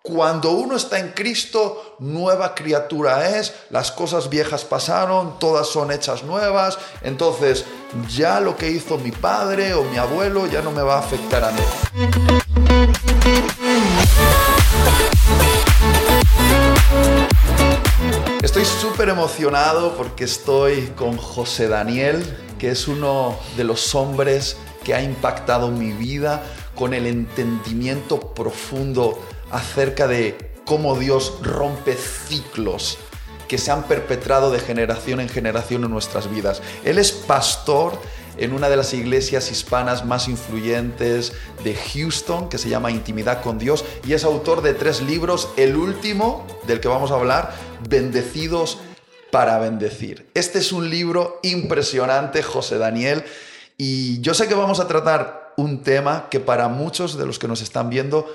Cuando uno está en Cristo, nueva criatura es, las cosas viejas pasaron, todas son hechas nuevas, entonces ya lo que hizo mi padre o mi abuelo ya no me va a afectar a mí. Estoy súper emocionado porque estoy con José Daniel, que es uno de los hombres que ha impactado mi vida con el entendimiento profundo acerca de cómo Dios rompe ciclos que se han perpetrado de generación en generación en nuestras vidas. Él es pastor en una de las iglesias hispanas más influyentes de Houston, que se llama Intimidad con Dios, y es autor de 3 libros, el último del que vamos a hablar, Bendecidos para Bendecir. Este es un libro impresionante, José Daniel, y yo sé que vamos a tratar un tema que para muchos de los que nos están viendo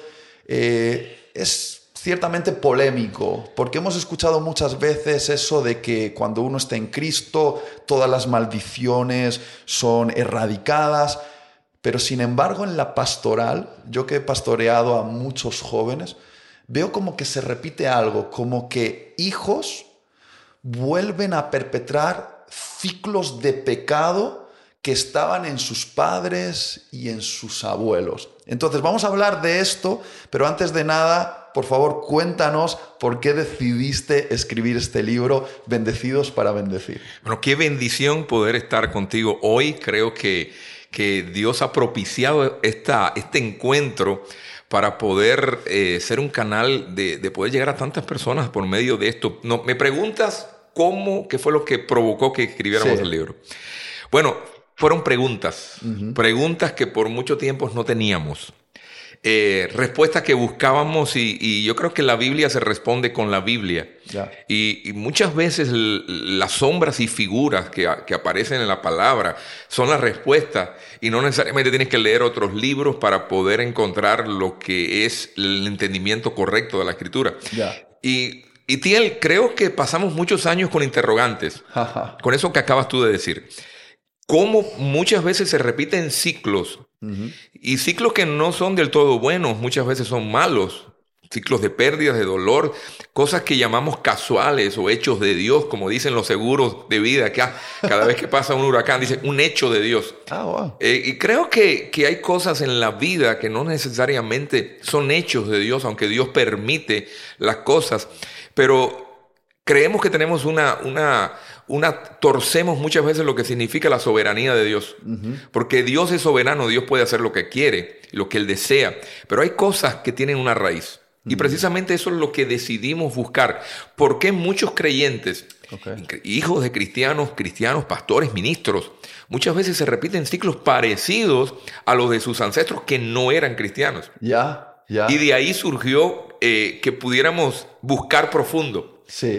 es ciertamente polémico, porque hemos escuchado muchas veces eso de que cuando uno está en Cristo, todas las maldiciones son erradicadas, pero sin embargo en la pastoral, yo que he pastoreado a muchos jóvenes, veo como que se repite algo, como que hijos vuelven a perpetrar ciclos de pecado que estaban en sus padres y en sus abuelos. Entonces vamos a hablar de esto, pero antes de nada, por favor, cuéntanos por qué decidiste escribir este libro, Bendecidos para Bendecir. Bueno, qué bendición poder estar contigo hoy. Creo que Dios ha propiciado este encuentro para poder ser un canal de poder llegar a tantas personas por medio de esto. No, me preguntas qué fue lo que provocó que escribiéramos el libro. Bueno, fueron preguntas, preguntas que por mucho tiempo no teníamos, respuestas que buscábamos y yo creo que la Biblia se responde con la Biblia. Y muchas veces las sombras y figuras que aparecen en la palabra son las respuestas y no necesariamente tienes que leer otros libros para poder encontrar lo que es el entendimiento correcto de la Escritura. Y Tiel, creo que pasamos muchos años con interrogantes, con eso que acabas tú de decir. Cómo muchas veces se repiten ciclos, y ciclos que no son del todo buenos, muchas veces son malos, ciclos de pérdidas, de dolor, cosas que llamamos casuales o hechos de Dios, como dicen los seguros de vida, que cada vez que pasa un huracán dicen un hecho de Dios. Y creo que hay cosas en la vida que no necesariamente son hechos de Dios, aunque Dios permite las cosas, pero creemos que tenemos torcemos muchas veces lo que significa la soberanía de Dios. Porque Dios es soberano, Dios puede hacer lo que quiere, lo que Él desea. Pero hay cosas que tienen una raíz. Y precisamente eso es lo que decidimos buscar. ¿Por qué muchos creyentes, hijos de cristianos, pastores, ministros, muchas veces se repiten ciclos parecidos a los de sus ancestros que no eran cristianos? Y de ahí surgió que pudiéramos buscar profundo.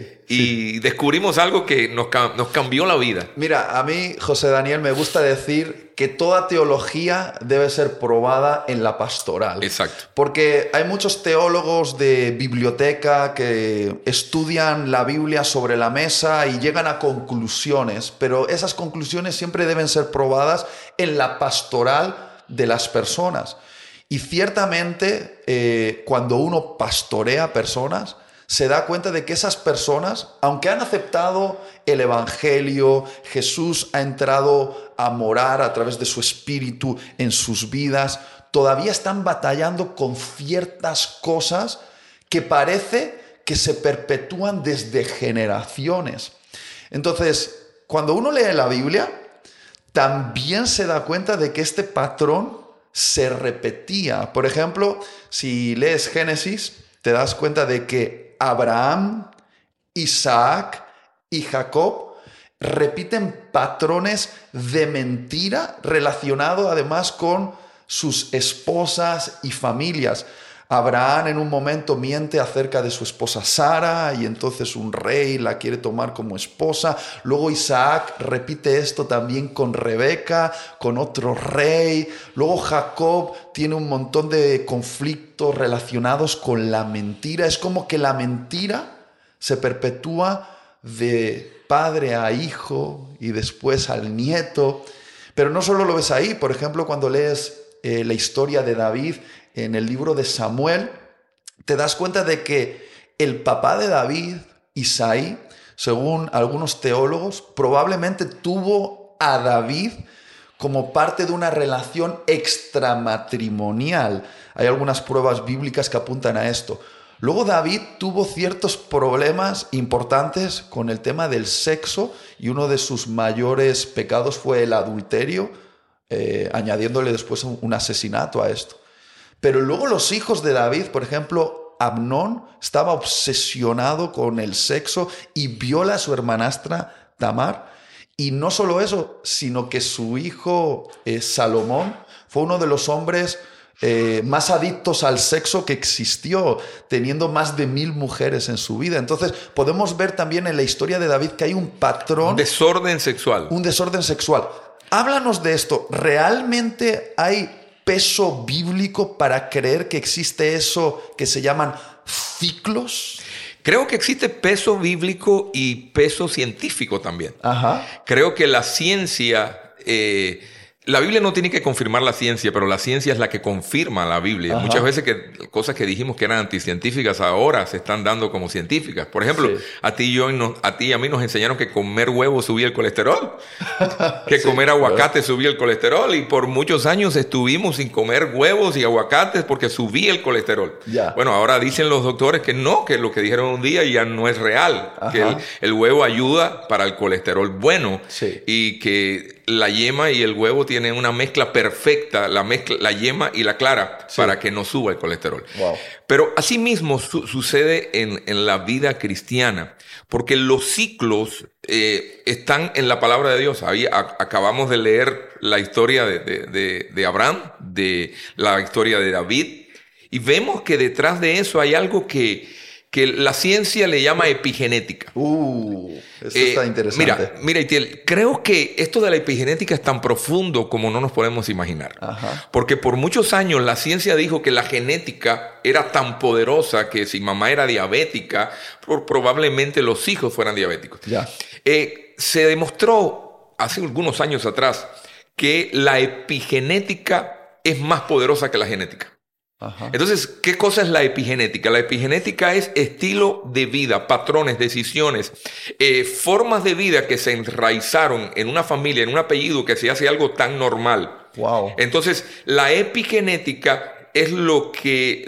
Y descubrimos algo que nos cambió la vida. Mira, a mí, José Daniel, me gusta decir que toda teología debe ser probada en la pastoral. Exacto. Porque hay muchos teólogos de biblioteca que estudian la Biblia sobre la mesa y llegan a conclusiones, pero esas conclusiones siempre deben ser probadas en la pastoral de las personas. Y ciertamente, cuando uno pastorea personas, se da cuenta de que esas personas, aunque han aceptado el Evangelio, Jesús ha entrado a morar a través de su Espíritu en sus vidas, todavía están batallando con ciertas cosas que parece que se perpetúan desde generaciones. Entonces, cuando uno lee la Biblia, también se da cuenta de que este patrón se repetía. Por ejemplo, si lees Génesis, te das cuenta de que Abraham, Isaac y Jacob repiten patrones de mentira relacionados además con sus esposas y familias. Abraham en un momento miente acerca de su esposa Sara y entonces un rey la quiere tomar como esposa. Luego Isaac repite esto también con Rebeca, con otro rey. Luego Jacob tiene un montón de conflictos relacionados con la mentira. Es como que la mentira se perpetúa de padre a hijo y después al nieto. Pero no solo lo ves ahí. Por ejemplo, cuando lees la historia de David en el libro de Samuel, te das cuenta de que el papá de David, Isaí, según algunos teólogos, probablemente tuvo a David como parte de una relación extramatrimonial. Hay algunas pruebas bíblicas que apuntan a esto. Luego David tuvo ciertos problemas importantes con el tema del sexo y uno de sus mayores pecados fue el adulterio, añadiéndole después un asesinato a esto. Pero luego los hijos de David, por ejemplo, Amnón estaba obsesionado con el sexo y viola a su hermanastra Tamar. Y no solo eso, sino que su hijo Salomón fue uno de los hombres más adictos al sexo que existió, teniendo más de 1000 mujeres en su vida. Entonces podemos ver también en la historia de David que hay un patrón. Un desorden sexual. Un desorden sexual. Háblanos de esto. ¿Realmente hay peso bíblico para creer que existe eso que se llaman ciclos? Creo que existe peso bíblico y peso científico también. Ajá. Creo que la ciencia... la Biblia no tiene que confirmar la ciencia, pero la ciencia es la que confirma la Biblia. Ajá. Muchas veces que cosas que dijimos que eran anticientíficas ahora se están dando como científicas. Por ejemplo, Sí. a ti y a mí nos enseñaron que comer huevo subía el colesterol, que Sí, comer aguacate subía el colesterol, y por muchos años estuvimos sin comer huevos y aguacates porque subía el colesterol. Ya. Bueno, ahora dicen los doctores que no, que lo que dijeron un día ya no es real, Ajá. que el huevo ayuda para el colesterol bueno, Sí. y que la yema y el huevo tienen una mezcla perfecta, la yema y la clara, Sí. para que no suba el colesterol. Wow. Pero asimismo sucede en la vida cristiana, porque los ciclos están en la palabra de Dios. Acabamos de leer la historia de Abraham, de la historia de David, y vemos que detrás de eso hay algo que la ciencia le llama epigenética. Eso está interesante. Mira, Itiel, creo que esto de la epigenética es tan profundo como no nos podemos imaginar. Ajá. Porque por muchos años la ciencia dijo que la genética era tan poderosa que si mamá era diabética, probablemente los hijos fueran diabéticos. Ya. Se demostró hace algunos años atrás que la epigenética es más poderosa que la genética. Ajá. Entonces, ¿qué cosa es la epigenética? La epigenética es estilo de vida, patrones, decisiones, formas de vida que se enraizaron en una familia, en un apellido que se hace algo tan normal. Wow. Entonces, la epigenética es lo que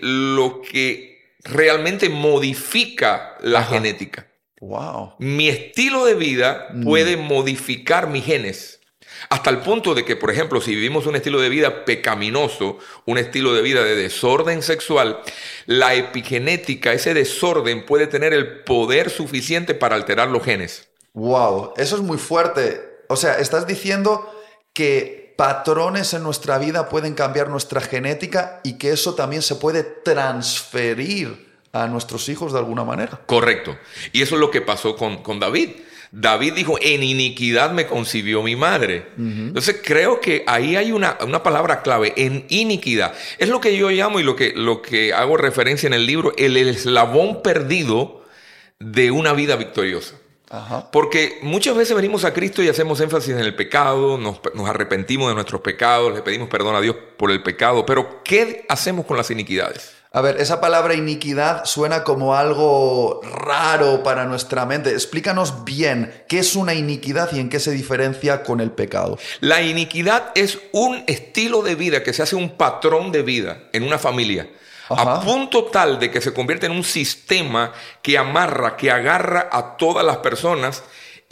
realmente modifica la Ajá. genética. Wow. Mi estilo de vida puede modificar mis genes. Hasta el punto de que, por ejemplo, si vivimos un estilo de vida pecaminoso, un estilo de vida de desorden sexual, la epigenética, ese desorden, puede tener el poder suficiente para alterar los genes. Wow. Eso es muy fuerte. O sea, estás diciendo que patrones en nuestra vida pueden cambiar nuestra genética y que eso también se puede transferir a nuestros hijos de alguna manera. Correcto. Y eso es lo que pasó con David. David dijo, en iniquidad me concibió mi madre. Entonces creo que ahí hay una palabra clave, en iniquidad. Es lo que yo llamo y lo que hago referencia en el libro, el eslabón perdido de una vida victoriosa. Ajá. Porque muchas veces venimos a Cristo y hacemos énfasis en el pecado, nos arrepentimos de nuestros pecados, le pedimos perdón a Dios por el pecado, pero ¿qué hacemos con las iniquidades? A ver, esa palabra iniquidad suena como algo raro para nuestra mente. Explícanos bien qué es una iniquidad y en qué se diferencia con el pecado. La iniquidad es un estilo de vida que se hace un patrón de vida en una familia. Ajá. A punto tal de que se convierte en un sistema que amarra, que agarra a todas las personas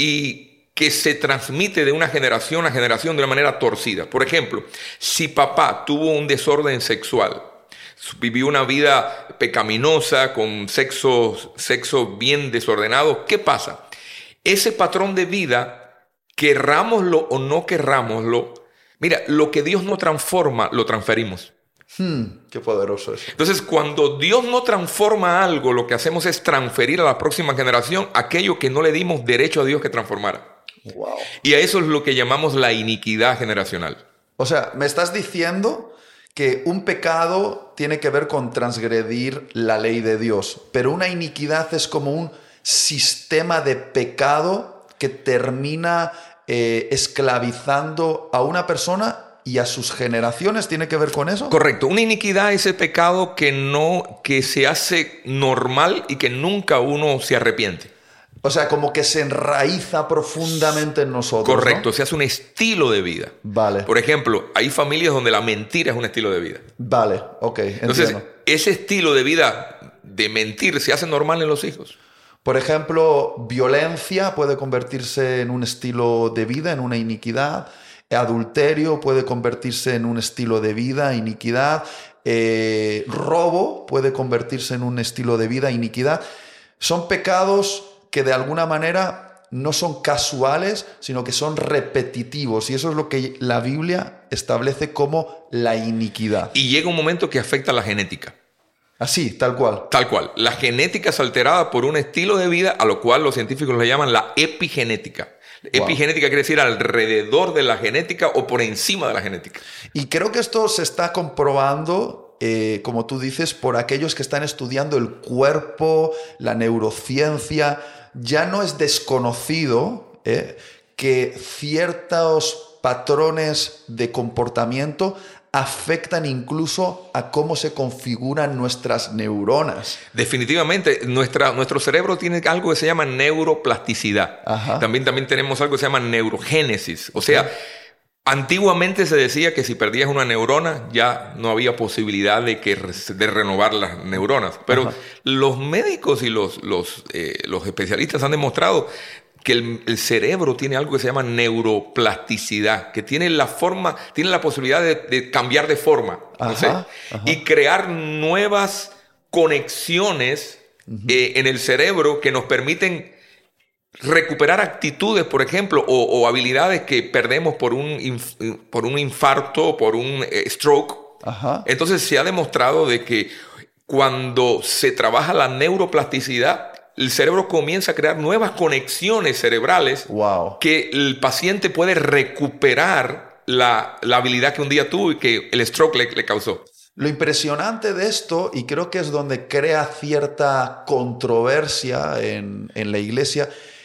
y que se transmite de una generación a generación de una manera torcida. Por ejemplo, si papá tuvo un desorden sexual, vivió una vida pecaminosa con sexo bien desordenado, ¿qué pasa? Ese patrón de vida, querrámoslo o no querrámoslo, mira, lo que Dios no transforma, lo transferimos. Qué poderoso eso. Entonces, cuando Dios no transforma algo, lo que hacemos es transferir a la próxima generación aquello que no le dimos derecho a Dios que transformara. Wow. Y a eso es lo que llamamos la iniquidad generacional. O sea, me estás diciendo que un pecado tiene que ver con transgredir la ley de Dios, pero una iniquidad es como un sistema de pecado que termina esclavizando a una persona y a sus generaciones. ¿Tiene que ver con eso? Correcto. Una iniquidad es el pecado que se hace normal y que nunca uno se arrepiente. O sea, como que se enraiza profundamente en nosotros. Correcto, ¿no? se hace un estilo de vida. Vale. Por ejemplo, hay familias donde la mentira es un estilo de vida. Vale, ok, Entonces, entiendo. ese estilo de vida de mentir se hace normal en los hijos. Por ejemplo, violencia puede convertirse en un estilo de vida, en una iniquidad. Adulterio puede convertirse en un estilo de vida, iniquidad. Robo puede convertirse en un estilo de vida, iniquidad. Son pecados que de alguna manera no son casuales, sino que son repetitivos. Y eso es lo que la Biblia establece como la iniquidad. Y llega un momento que afecta a la genética. Así, tal cual. Tal cual. La genética es alterada por un estilo de vida a lo cual los científicos le llaman la epigenética. Wow. Epigenética quiere decir alrededor de la genética o por encima de la genética. Y creo que esto se está comprobando, como tú dices, por aquellos que están estudiando el cuerpo, la neurociencia. Ya no es desconocido que ciertos patrones de comportamiento afectan incluso a cómo se configuran nuestras neuronas. Definitivamente, nuestro cerebro tiene algo que se llama neuroplasticidad. Ajá. También tenemos algo que se llama neurogénesis. O sea, antiguamente se decía que si perdías una neurona ya no había posibilidad de renovar las neuronas. Pero Ajá. los médicos y los especialistas han demostrado que el cerebro tiene algo que se llama neuroplasticidad, que tiene la posibilidad de cambiar de forma, ¿no sé? Ajá. Y crear nuevas conexiones en el cerebro que nos permiten recuperar actitudes, por ejemplo, o habilidades que perdemos por un infarto, por un stroke. Ajá. Entonces se ha demostrado de que cuando se trabaja la neuroplasticidad, el cerebro comienza a crear nuevas conexiones cerebrales. Wow. Que el paciente puede recuperar la habilidad que un día tuvo y que el stroke le causó. Lo impresionante de esto, y creo que es donde crea cierta controversia en la iglesia,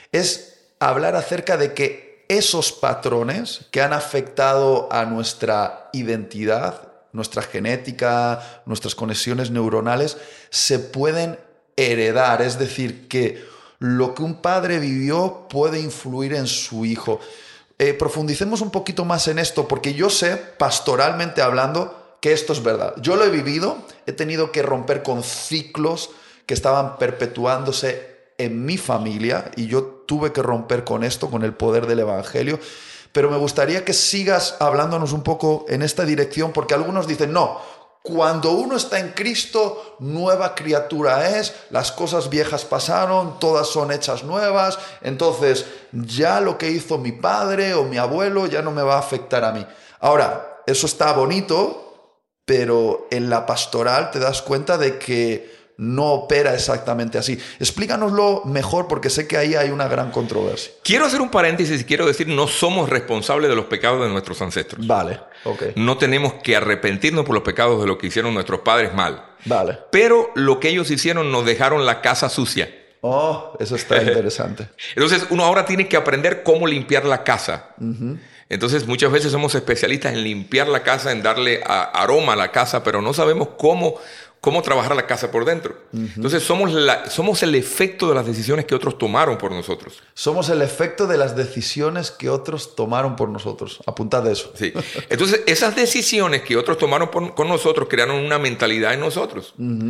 es hablar acerca de que esos patrones que han afectado a nuestra identidad, nuestra genética, nuestras conexiones neuronales, se pueden heredar. Es decir, que lo que un padre vivió puede influir en su hijo. Profundicemos un poquito más en esto, porque yo sé, pastoralmente hablando, que esto es verdad. Yo lo he vivido, he tenido que romper con ciclos que estaban perpetuándose en mi familia y yo tuve que romper con esto, con el poder del evangelio. Pero me gustaría que sigas hablándonos un poco en esta dirección, porque algunos dicen, no, cuando uno está en Cristo, nueva criatura es, las cosas viejas pasaron, todas son hechas nuevas, entonces ya lo que hizo mi padre o mi abuelo ya no me va a afectar a mí. Ahora, eso está bonito, pero en la pastoral te das cuenta de que no opera exactamente así. Explícanoslo mejor, porque sé que ahí hay una gran controversia. Quiero hacer un paréntesis y quiero decir, no somos responsables de los pecados de nuestros ancestros. Vale, ok. No tenemos que arrepentirnos por los pecados de lo que hicieron nuestros padres mal. Vale. Pero lo que ellos hicieron nos dejaron la casa sucia. Oh, eso está interesante. Entonces uno ahora tiene que aprender cómo limpiar la casa. Entonces muchas veces somos especialistas en limpiar la casa, en darle aroma a la casa, pero no sabemos cómo trabajar la casa por dentro. Entonces somos el efecto de las decisiones que otros tomaron por nosotros. Somos el efecto de las decisiones que otros tomaron por nosotros. Apuntad eso. Sí. Entonces esas decisiones que otros tomaron con nosotros crearon una mentalidad en nosotros.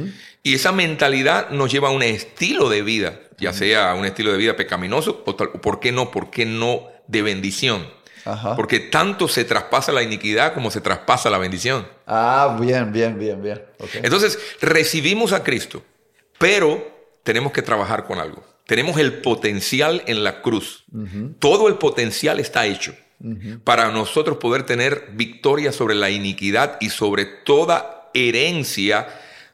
Y esa mentalidad nos lleva a un estilo de vida, ya sea un estilo de vida pecaminoso o ¿por qué no de bendición? Ajá. Porque tanto se traspasa la iniquidad como se traspasa la bendición. Ah, bien. Okay. Entonces, recibimos a Cristo, pero tenemos que trabajar con algo. Tenemos el potencial en la cruz. Todo el potencial está hecho para nosotros poder tener victoria sobre la iniquidad y sobre toda herencia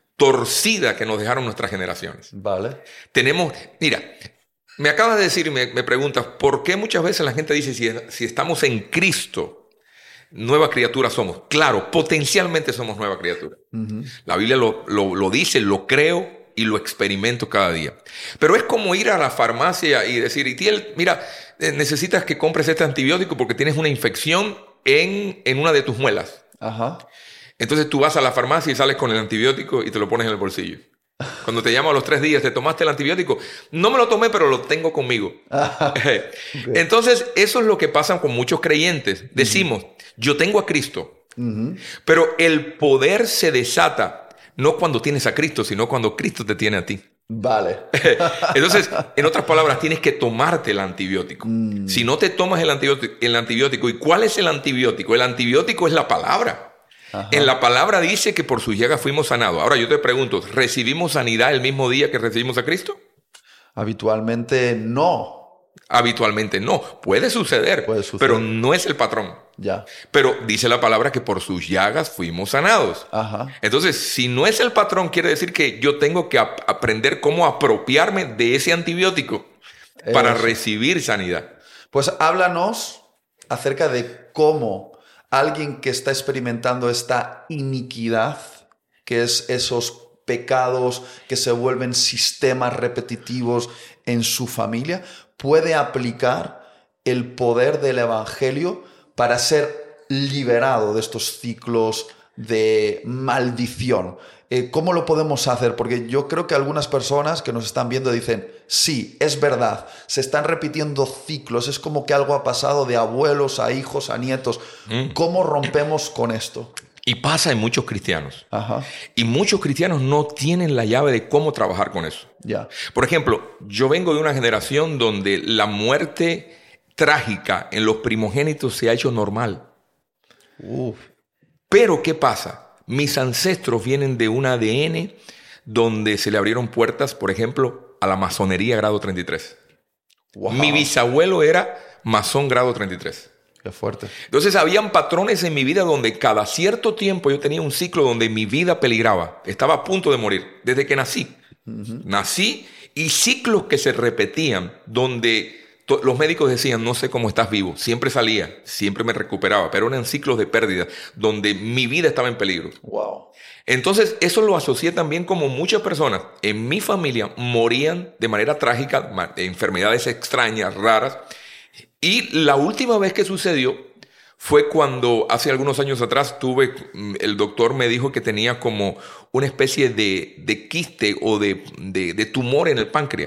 torcida que nos dejaron nuestras generaciones. Vale. Mira, me acabas de decir y me preguntas, ¿por qué muchas veces la gente dice si estamos en Cristo, nueva criatura somos? Claro, potencialmente somos nueva criatura. La Biblia lo dice, lo creo y lo experimento cada día. Pero es como ir a la farmacia y decir, Itiel, mira, necesitas que compres este antibiótico porque tienes una infección en una de tus muelas. Ajá. Entonces tú vas a la farmacia y sales con el antibiótico y te lo pones en el bolsillo. Cuando te llamo a los 3 días, ¿te tomaste el antibiótico? No me lo tomé, pero lo tengo conmigo. Okay. Entonces, eso es lo que pasa con muchos creyentes. Decimos, yo tengo a Cristo, pero el poder se desata no cuando tienes a Cristo, sino cuando Cristo te tiene a ti. Vale. Entonces, en otras palabras, tienes que tomarte el antibiótico. Si no te tomas el antibiótico, ¿y cuál es el antibiótico? El antibiótico es la palabra. Ajá. En la palabra dice que por sus llagas fuimos sanados. Ahora yo te pregunto, ¿recibimos sanidad el mismo día que recibimos a Cristo? Habitualmente no. Habitualmente no. Puede suceder, pero no es el patrón. Ya. Pero dice la palabra que por sus llagas fuimos sanados. Ajá. Entonces, si no es el patrón, quiere decir que yo tengo que aprender cómo apropiarme de ese antibiótico para recibir sanidad. Pues háblanos acerca de cómo alguien que está experimentando esta iniquidad, que es esos pecados que se vuelven sistemas repetitivos en su familia, puede aplicar el poder del evangelio para ser liberado de estos ciclos de maldición. ¿Cómo lo podemos hacer? Porque yo creo que algunas personas que nos están viendo dicen, sí, es verdad, se están repitiendo ciclos, es como que algo ha pasado de abuelos a hijos, a nietos. ¿Cómo rompemos con esto? Y pasa en muchos cristianos. Ajá. Y muchos cristianos no tienen la llave de cómo trabajar con eso. Ya. Por ejemplo, yo vengo de una generación donde la muerte trágica en los primogénitos se ha hecho normal. Pero, ¿qué pasa? Mis ancestros vienen de un ADN donde se le abrieron puertas, por ejemplo, a la masonería grado 33. Wow. Mi bisabuelo era masón grado 33. Qué fuerte. Entonces, habían patrones en mi vida donde cada cierto tiempo yo tenía un ciclo donde mi vida peligraba. Estaba a punto de morir desde que nací. Nací y ciclos que se repetían donde los médicos decían, no sé cómo estás vivo. Siempre salía, siempre me recuperaba, pero eran ciclos de pérdida donde mi vida estaba en peligro. Wow. Entonces, eso lo asocié también como muchas personas en mi familia morían de manera trágica, de enfermedades extrañas, raras. Y la última vez que sucedió fue cuando hace algunos años atrás el doctor me dijo que tenía como una especie de quiste o de tumor en el páncreas.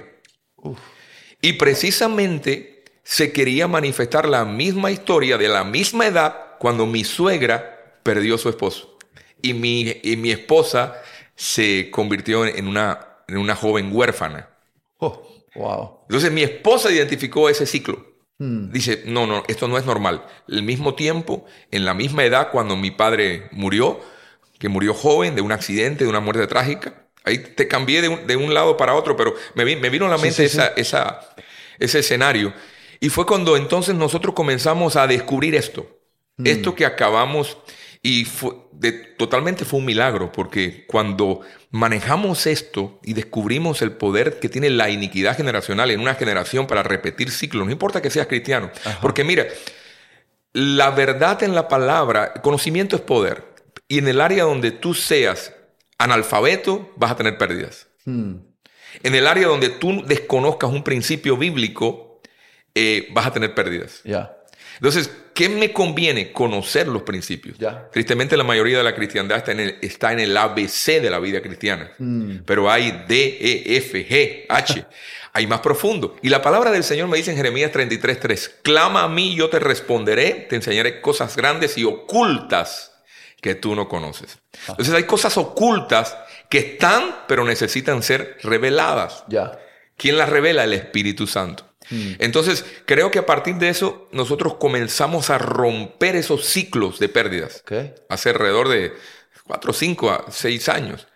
Y precisamente se quería manifestar la misma historia de la misma edad cuando mi suegra perdió a su esposo. Y mi esposa se convirtió en una joven huérfana. Wow. Entonces mi esposa identificó ese ciclo. Dice, no, esto no es normal. El mismo tiempo, en la misma edad, cuando mi padre murió, que murió joven de un accidente, de una muerte trágica. Ahí te cambié de un lado para otro, pero me vino a la mente ese escenario. Y fue cuando entonces nosotros comenzamos a descubrir esto. Esto que acabamos, y totalmente fue un milagro, porque cuando manejamos esto y descubrimos el poder que tiene la iniquidad generacional en una generación para repetir ciclos, no importa que seas cristiano. Ajá. Porque mira, la verdad en la palabra, conocimiento es poder. Y en el área donde tú seas analfabeto, vas a tener pérdidas. En el área donde tú desconozcas un principio bíblico, vas a tener pérdidas. Entonces, ¿qué me conviene? Conocer los principios. Tristemente, la mayoría de la cristiandad está en el ABC de la vida cristiana. Pero hay D, E, F, G, H. Hay más profundo. Y la palabra del Señor me dice en Jeremías 33:3, clama a mí, yo te responderé, te enseñaré cosas grandes y ocultas que tú no conoces. Entonces hay cosas ocultas que están, pero necesitan ser reveladas. ¿Quién las revela? El Espíritu Santo. Entonces, creo que a partir de eso, nosotros comenzamos a romper esos ciclos de pérdidas. Hace alrededor de 4, 5 a 6 años.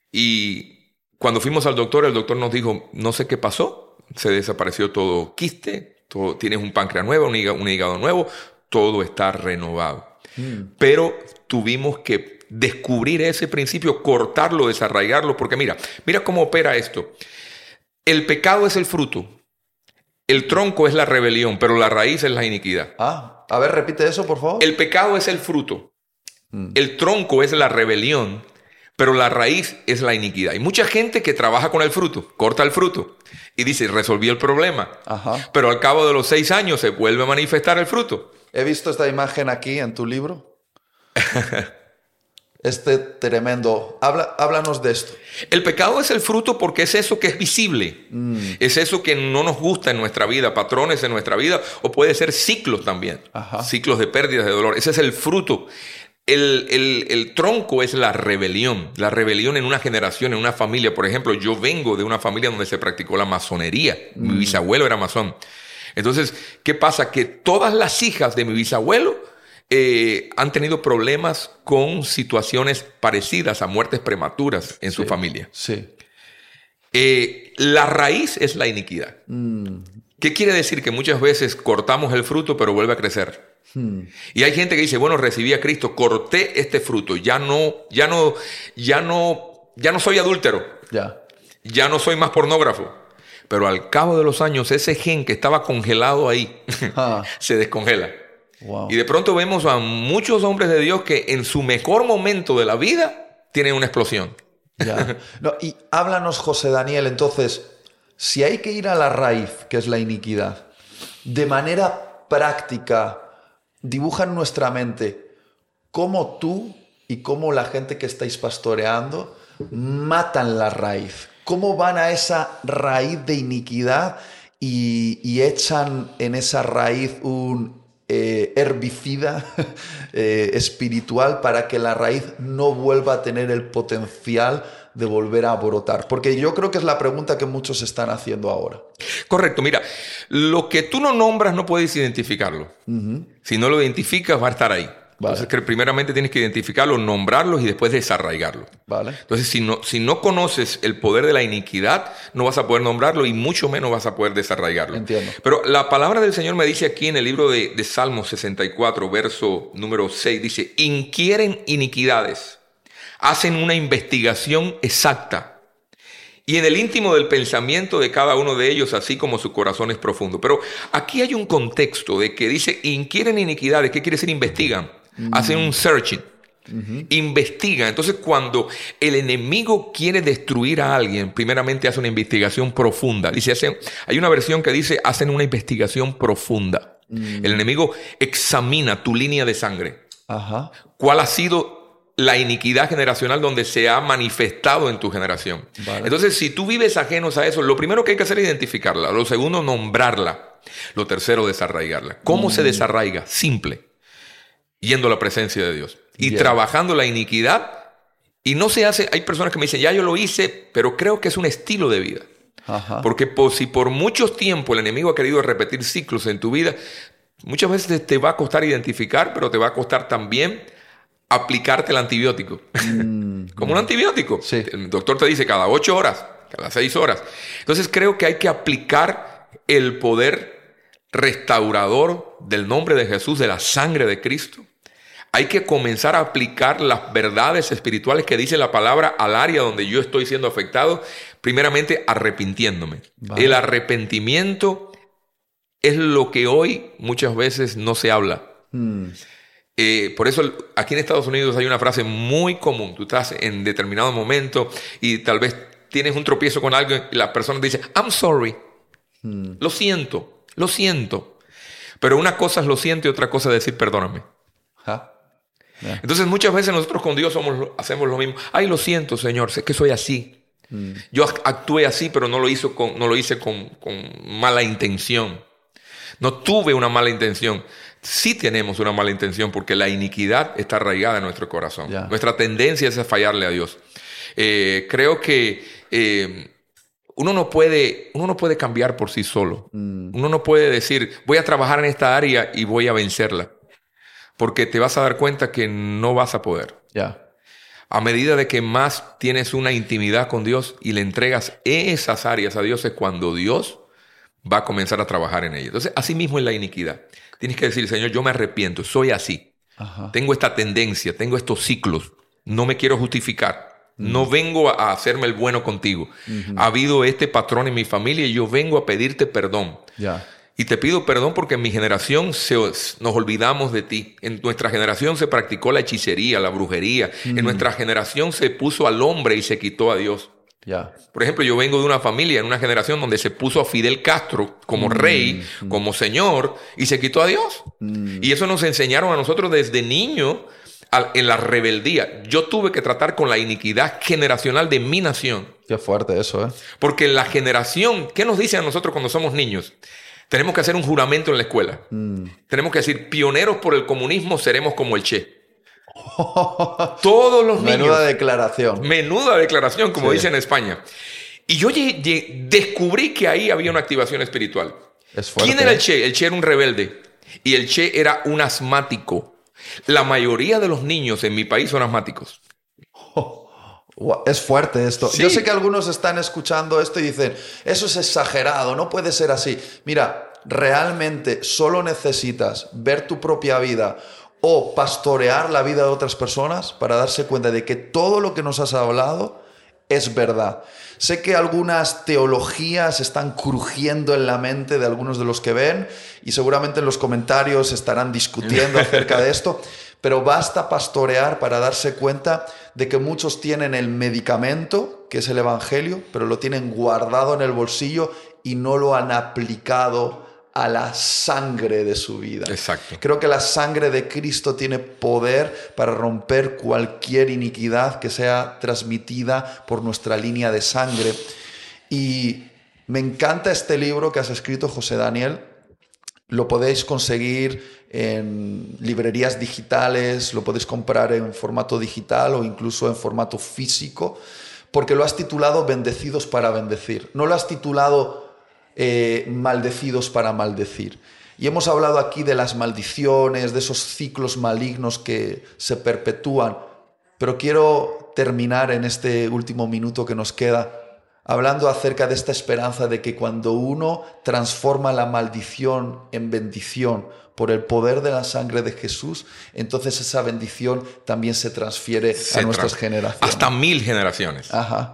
Y cuando fuimos al doctor, el doctor nos dijo, no sé qué pasó, se desapareció todo quiste, tienes un páncreas nuevo, un hígado nuevo, todo está renovado. Pero tuvimos que descubrir ese principio, cortarlo, desarraigarlo, porque mira cómo opera esto. El pecado es el fruto. El tronco es la rebelión, pero la raíz es la iniquidad. A ver, repite eso, por favor. El pecado es el fruto. El tronco es la rebelión, pero la raíz es la iniquidad. Hay mucha gente que trabaja con el fruto, corta el fruto y dice, resolví el problema. Ajá. Pero al cabo de los 6 años se vuelve a manifestar el fruto. He visto esta imagen aquí en tu libro. Tremendo. Háblanos de esto. El pecado es el fruto porque es eso que es visible. Es eso que no nos gusta en nuestra vida, patrones en nuestra vida, o puede ser ciclos también. Ajá. Ciclos de pérdidas, de dolor. Ese es el fruto. El tronco es la rebelión en una generación, en una familia. Por ejemplo, yo vengo de una familia donde se practicó la masonería. Mi bisabuelo era masón. Entonces, ¿qué pasa? Que todas las hijas de mi bisabuelo han tenido problemas con situaciones parecidas a muertes prematuras en su familia. Sí. La raíz es la iniquidad. ¿Qué quiere decir? Que muchas veces cortamos el fruto, pero vuelve a crecer. Y hay gente que dice, bueno, recibí a Cristo, corté este fruto, ya no soy adúltero, ya no soy más pornógrafo. Pero al cabo de los años, ese gen que estaba congelado ahí se descongela. Wow. Y de pronto vemos a muchos hombres de Dios que en su mejor momento de la vida tienen una explosión. Ya. No, y háblanos, José Daniel, entonces, si hay que ir a la raíz, que es la iniquidad, de manera práctica, dibuja en nuestra mente cómo tú y cómo la gente que estáis pastoreando matan la raíz. ¿Cómo van a esa raíz de iniquidad y echan en esa raíz un herbicida espiritual para que la raíz no vuelva a tener el potencial de volver a brotar? Porque yo creo que es la pregunta que muchos están haciendo ahora. Correcto. Mira, lo que tú no nombras no puedes identificarlo. Si no lo identificas, va a estar ahí. Vale. Entonces, primeramente tienes que identificarlos, nombrarlos y después desarraigarlos. Vale. Entonces, si no conoces el poder de la iniquidad, no vas a poder nombrarlo y mucho menos vas a poder desarraigarlo. Entiendo. Pero la palabra del Señor me dice aquí en el libro de Salmos 64, verso número 6, dice, inquieren iniquidades, hacen una investigación exacta. Y en el íntimo del pensamiento de cada uno de ellos, así como su corazón es profundo. Pero aquí hay un contexto de que dice, inquieren iniquidades. ¿Qué quiere decir investigan? Hacen un searching. Investigan. Entonces, cuando el enemigo quiere destruir a alguien, primeramente hace una investigación profunda. Hay una versión que dice, hacen una investigación profunda. El enemigo examina tu línea de sangre. Ajá. ¿Cuál ha sido la iniquidad generacional donde se ha manifestado en tu generación? Vale. Entonces, si tú vives ajenos a eso, lo primero que hay que hacer es identificarla. Lo segundo, nombrarla. Lo tercero, desarraigarla. ¿Cómo se desarraiga? Simple. Yendo a la presencia de Dios. Y trabajando la iniquidad. Y no se hace... Hay personas que me dicen, ya yo lo hice, pero creo que es un estilo de vida. Ajá. Porque si por mucho tiempo el enemigo ha querido repetir ciclos en tu vida, muchas veces te va a costar identificar, pero te va a costar también aplicarte el antibiótico. Como un antibiótico. Sí. El doctor te dice cada 8 horas, cada 6 horas. Entonces creo que hay que aplicar el poder restaurador del nombre de Jesús, de la sangre de Cristo. Hay que comenzar a aplicar las verdades espirituales que dice la palabra al área donde yo estoy siendo afectado, primeramente arrepintiéndome. Vale. El arrepentimiento es lo que hoy muchas veces no se habla. Por eso aquí en Estados Unidos hay una frase muy común. Tú estás en determinado momento y tal vez tienes un tropiezo con alguien y la persona te dice, I'm sorry. Lo siento. Pero una cosa es lo siento y otra cosa es decir perdóname. Yeah. Entonces muchas veces nosotros con Dios hacemos lo mismo. Ay, lo siento, Señor, sé que soy así. Yo actué así, pero no lo hice con mala intención. No tuve una mala intención. Sí tenemos una mala intención porque la iniquidad está arraigada en nuestro corazón. Yeah. Nuestra tendencia es a fallarle a Dios. Creo que uno no puede cambiar por sí solo. Uno no puede decir, voy a trabajar en esta área y voy a vencerla. Porque te vas a dar cuenta que no vas a poder. Yeah. A medida de que más tienes una intimidad con Dios y le entregas esas áreas a Dios, es cuando Dios va a comenzar a trabajar en ellas. Entonces, así mismo es la iniquidad. Tienes que decir, Señor, yo me arrepiento, soy así. Ajá. Tengo esta tendencia, tengo estos ciclos. No me quiero justificar. No vengo a hacerme el bueno contigo. Ha habido este patrón en mi familia y yo vengo a pedirte perdón. Yeah. Y te pido perdón porque en mi generación nos olvidamos de ti. En nuestra generación se practicó la hechicería, la brujería. En nuestra generación se puso al hombre y se quitó a Dios. Ya. Por ejemplo, yo vengo de una familia, en una generación donde se puso a Fidel Castro como rey, como señor, y se quitó a Dios. Y eso nos enseñaron a nosotros desde niño en la rebeldía. Yo tuve que tratar con la iniquidad generacional de mi nación. Qué fuerte eso, ¿eh? Porque la generación, ¿qué nos dicen a nosotros cuando somos niños? Tenemos que hacer un juramento en la escuela. Tenemos que decir, pioneros por el comunismo seremos como el Che. Todos los niños. Menuda declaración. Menuda declaración, como Sí. dicen en España. Y yo descubrí que ahí había una activación espiritual. Es fuerte. ¿Quién era el Che? El Che era un rebelde. Y el Che era un asmático. La mayoría de los niños en mi país son asmáticos. Es fuerte esto. Sí. Yo sé que algunos están escuchando esto y dicen, eso es exagerado, no puede ser así. Mira, realmente solo necesitas ver tu propia vida o pastorear la vida de otras personas para darse cuenta de que todo lo que nos has hablado es verdad. Sé que algunas teologías están crujiendo en la mente de algunos de los que ven y seguramente en los comentarios estarán discutiendo acerca de esto, pero basta pastorear para darse cuenta de que muchos tienen el medicamento, que es el Evangelio, pero lo tienen guardado en el bolsillo y no lo han aplicado a la sangre de su vida. Exacto. Creo que la sangre de Cristo tiene poder para romper cualquier iniquidad que sea transmitida por nuestra línea de sangre. Y me encanta este libro que has escrito, José Daniel. Lo podéis conseguir en librerías digitales, lo podéis comprar en formato digital o incluso en formato físico, porque lo has titulado Bendecidos para bendecir. No lo has titulado maldecidos para maldecir. Y hemos hablado aquí de las maldiciones, de esos ciclos malignos que se perpetúan, pero quiero terminar en este último minuto que nos queda hablando acerca de esta esperanza de que cuando uno transforma la maldición en bendición por el poder de la sangre de Jesús, entonces esa bendición también se transfiere a nuestras generaciones. Hasta 1000 generaciones. Ajá.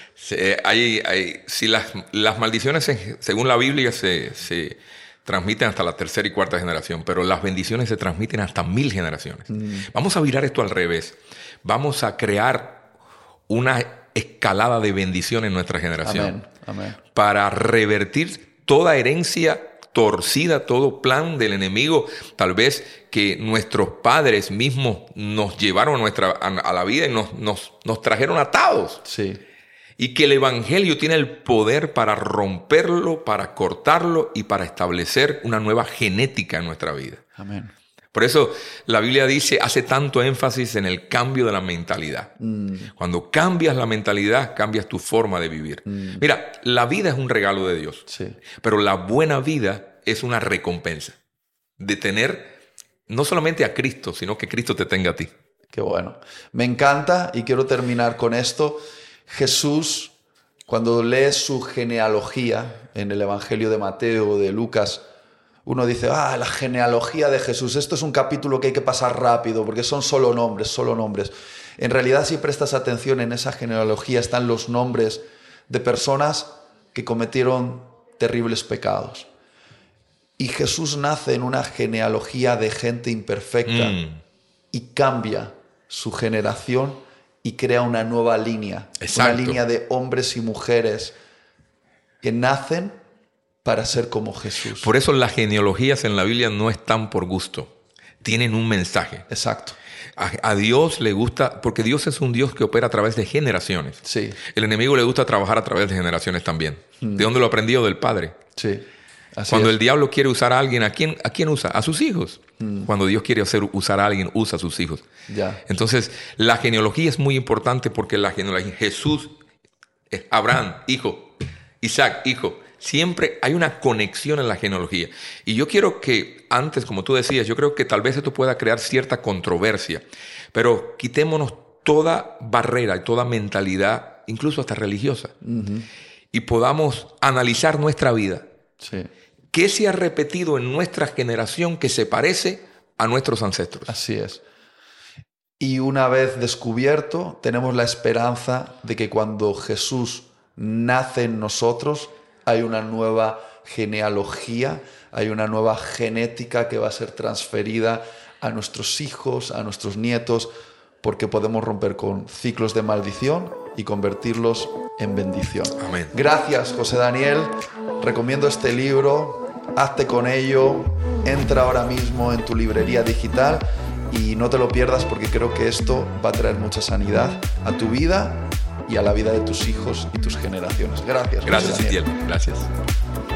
Si las maldiciones, según la Biblia, se transmiten hasta la tercera y cuarta generación, pero las bendiciones se transmiten hasta 1000 generaciones. Vamos a virar esto al revés. Vamos a crear una escalada de bendición en nuestra generación. Amén. Para revertir toda herencia torcida, todo plan del enemigo, tal vez que nuestros padres mismos nos llevaron a la vida y nos trajeron atados. Sí. Y que el Evangelio tiene el poder para romperlo, para cortarlo y para establecer una nueva genética en nuestra vida. Amén. Por eso la Biblia hace tanto énfasis en el cambio de la mentalidad. Cuando cambias la mentalidad, cambias tu forma de vivir. Mira, la vida es un regalo de Dios. Sí. Pero la buena vida es una recompensa de tener no solamente a Cristo, sino que Cristo te tenga a ti. Qué bueno. Me encanta y quiero terminar con esto. Jesús, cuando lees su genealogía en el Evangelio de Mateo o de Lucas, uno dice, la genealogía de Jesús, esto es un capítulo que hay que pasar rápido porque son solo nombres, solo nombres. En realidad, si prestas atención, en esa genealogía están los nombres de personas que cometieron terribles pecados. Y Jesús nace en una genealogía de gente imperfecta y cambia su generación y crea una nueva línea. Exacto. Una línea de hombres y mujeres que nacen para ser como Jesús. Por eso las genealogías en la Biblia no están por gusto. Tienen un mensaje. Exacto. A Dios le gusta, porque Dios es un Dios que opera a través de generaciones. Sí. El enemigo le gusta trabajar a través de generaciones también. ¿De dónde lo aprendió? Del Padre. Sí. Así Cuando es. el diablo quiere usar a alguien, ¿a quién usa? A sus hijos. Cuando Dios quiere usar a alguien, usa a sus hijos. Ya. Entonces, la genealogía es muy importante porque la genealogía, Jesús, Abraham, hijo, Isaac, hijo. Siempre hay una conexión en la genealogía. Y yo quiero que, antes, como tú decías, yo creo que tal vez esto pueda crear cierta controversia, pero quitémonos toda barrera y toda mentalidad, incluso hasta religiosa, y podamos analizar nuestra vida. Sí. ¿Qué se ha repetido en nuestra generación que se parece a nuestros ancestros? Así es. Y una vez descubierto, tenemos la esperanza de que cuando Jesús nace en nosotros, hay una nueva genealogía, hay una nueva genética que va a ser transferida a nuestros hijos, a nuestros nietos, porque podemos romper con ciclos de maldición y convertirlos en bendición. Amén. Gracias, José Daniel. Recomiendo este libro. Hazte con ello. Entra ahora mismo en tu librería digital y no te lo pierdas, porque creo que esto va a traer mucha sanidad a tu vida y a la vida de tus hijos y tus generaciones. Gracias. Gracias, José Daniel. Itiel. Gracias.